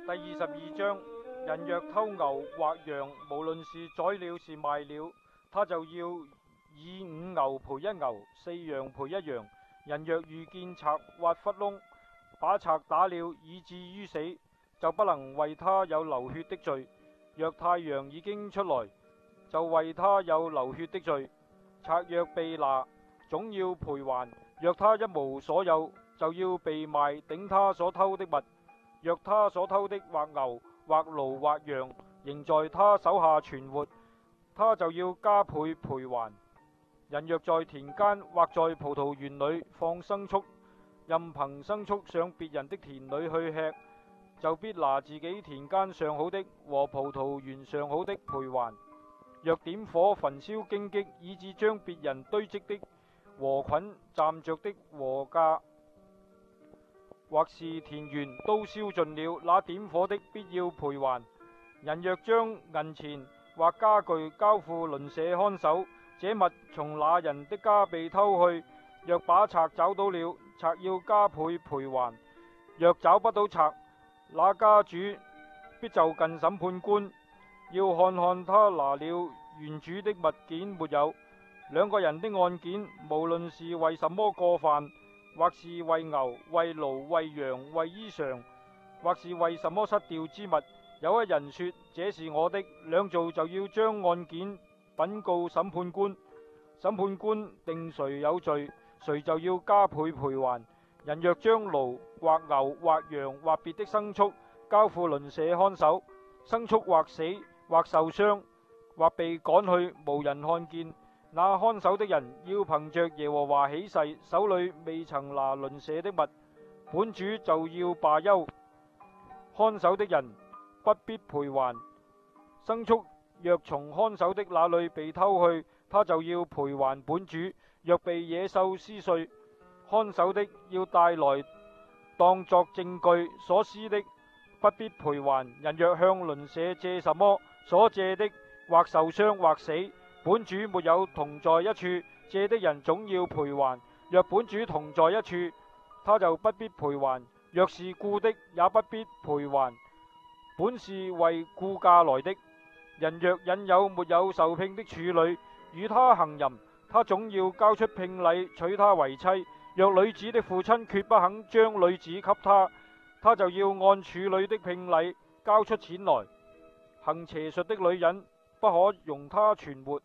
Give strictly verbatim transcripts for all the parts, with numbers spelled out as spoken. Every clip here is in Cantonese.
第二十二章，人若偷牛或羊，無論是宰了是賣了，他就要以五牛賠一牛，四羊賠一羊。人若遇見賊挖窟窿，把賊打了以至於死，就不能為他有流血的罪。若太陽已經出來，就為他有流血的罪。賊若被拿，總要賠還；若他一無所有，就要被賣頂他所偷的物。若他所偷的或牛或驢或羊，仍在他手下存活，他就要加倍賠還。人若在田間或在葡萄園裏放牲畜，任憑牲畜上別人的田裏去吃，就必拿自己田間上好的和葡萄園上好的賠還。若點火焚燒荊棘，以致將別人堆積的禾捆站着的禾稼或是田園都燒盡了，那點火的必要賠還。人若將銀錢或家具交付鄰舍看守，這物從那人的家被偷去，若把賊找到了，賊要加倍賠還。若找不到賊，那家主必就近審判官，要看看他拿了原主的物件沒有。兩個人的案件，無論是為什麼過犯，或是為牛、為驢、為羊、為衣裳，或是為什麼失掉之物，有一人說這是我的，兩造就要將案件稟告審判官，審判官定誰有罪，誰就要加倍賠還。人若將驢或牛或羊或別的牲畜交付鄰舍看守，牲畜或死或受傷或被趕去，無人看見，那看守的人要憑着耶和華起誓，手裏未曾拿鄰舍的物，本主就要罷休，看守的人不必賠還。牲畜若從看守的那裏被偷去，他就要賠還本主。若被野獸撕碎，看守的要帶來當作證據，所撕的不必賠還。人若向鄰舍借什麼，所借的或受傷或死，本主沒有同在一處，借的人總要賠還。若本主同在一處，他就不必賠還；若是雇的，也不必賠還，本是為雇價來的。人若引誘沒有受聘的處女與他行淫，他總要交出聘禮娶她為妻。若女子的父親決不肯將女子給他，他就要按處女的聘禮交出錢來。行邪術的女人不可容她存活。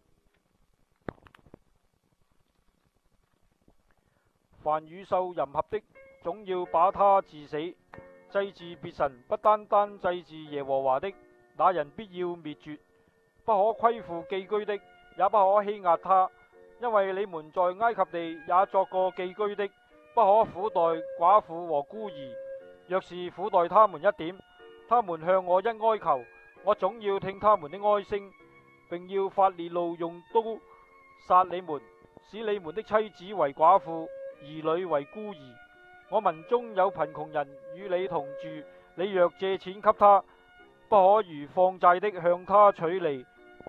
凡與獸淫合的，總要把他治死。祭祀別神，不單單祭祀耶和華的，那人必要滅絕。不可虧負寄居的，也不可欺壓他，因為你們在埃及地也作過寄居的。不可苦待寡婦和孤兒，若是苦待他們一點，他們向我一哀求，我總要聽他們的哀聲，並要發烈怒用刀殺你們，使你們的妻子為寡婦，兒女為孤兒。我民中有貧窮人與你同住，你若借錢給他，不可如放債的向他取利。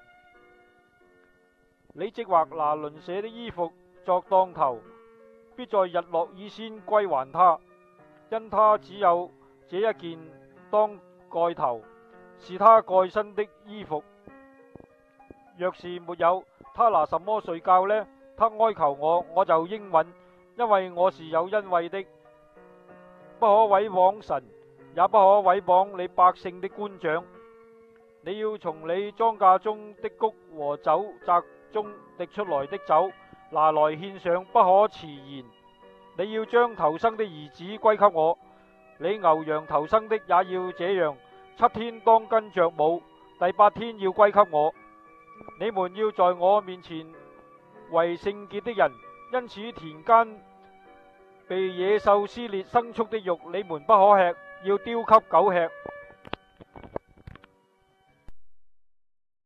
你即或拿鄰舍的衣服作當頭，必在日落以先歸還他，因他只有這一件當蓋頭，是他蓋身的衣服。若是沒有，他拿什麼睡覺呢？他哀求我，我就應允，因為我是有恩惠的。不可毀謗神，也不可毀謗你百姓的官長。你要從你莊稼中的穀和酒榨中滴出來的酒拿來獻上，不可遲延。你要將頭生的兒子歸給我，你牛羊頭生的也要這樣。七天當跟着母，第八天要歸給我。你們要在我面前為聖潔的人，因此田間被野獸撕裂牲畜的肉，你們不可吃，要丟給狗吃。